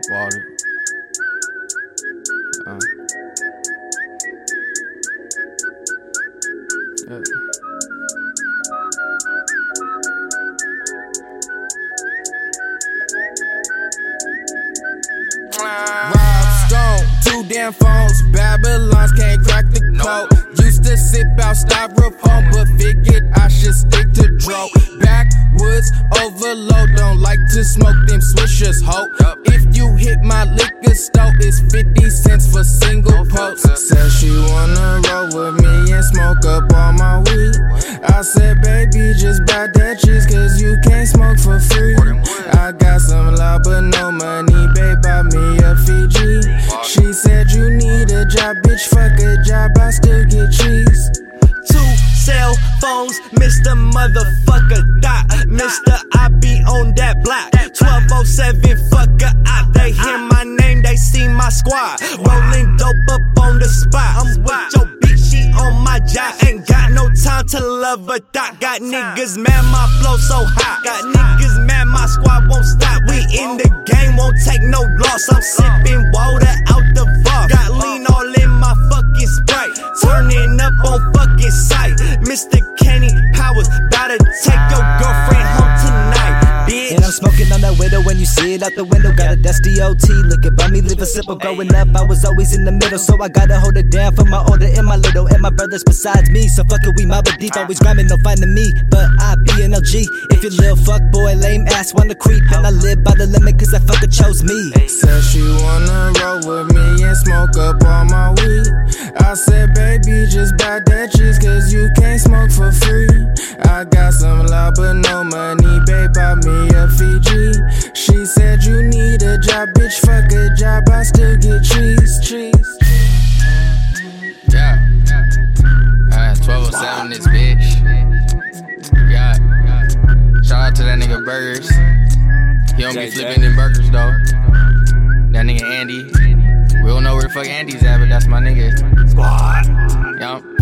Water. Rob Stone, 2 damn phones. Babylons can't crack the code. Used to sip out styrofoam, but figured I should stick to dro. Backwoods overload, don't like to smoke them swishers, ho. If you hit my liquor store, it's 50 cents for single post. Said she wanna roll with me and smoke up all my weed. I said, baby, just buy that cheese, cause you can't smoke for free. I got some love but no money, babe, buy me a Fiji. She said, you need a job, bitch, fuck a job, I still get cheese. 2 cell phones, Mr. Motherfucker Dot. Mr. I be on that block. 1207, fucker out. They hear my name, they see my squad. Rolling dope up on the spot. I'm with your bitch, she on my job. Ain't got no time to love a dot. Got niggas mad, my flow so hot. Got niggas mad, my squad won't stop. We in the game, won't take no loss. I'm sipping water out the vault. Got lean all in my fucking Sprite. Turning up on fucking sight. Mr. Kenny Powers, bout to take your girlfriend home tonight, bitch. And I'm smoking on that window when you see it out the window. Got a dusty OT, looking by me, live a simple. Growing up, I was always in the middle, so I gotta hold it down for my older and my little. And my brothers besides me, so fuck it, we mob it deep. Always grinding, no finding me, but I be an LG. If you little fuck boy, lame ass, wanna creep. And I live by the limit, cause that fucker chose me. Said she wanna roll with me and smoke up all my weed. I said, baby, just buy that cheese, cause you can't smoke for free. I got some love but no money, babe, buy me a Fiji. She said, you need a job, bitch, fuck a job, I still get cheese. Yeah. 1207 this bitch. Yeah. Shout out to that nigga Burgers. He don't be flipping them burgers though. That nigga Andy. We don't know where the fuck Andy's at, but that's my nigga. Squad. Yup.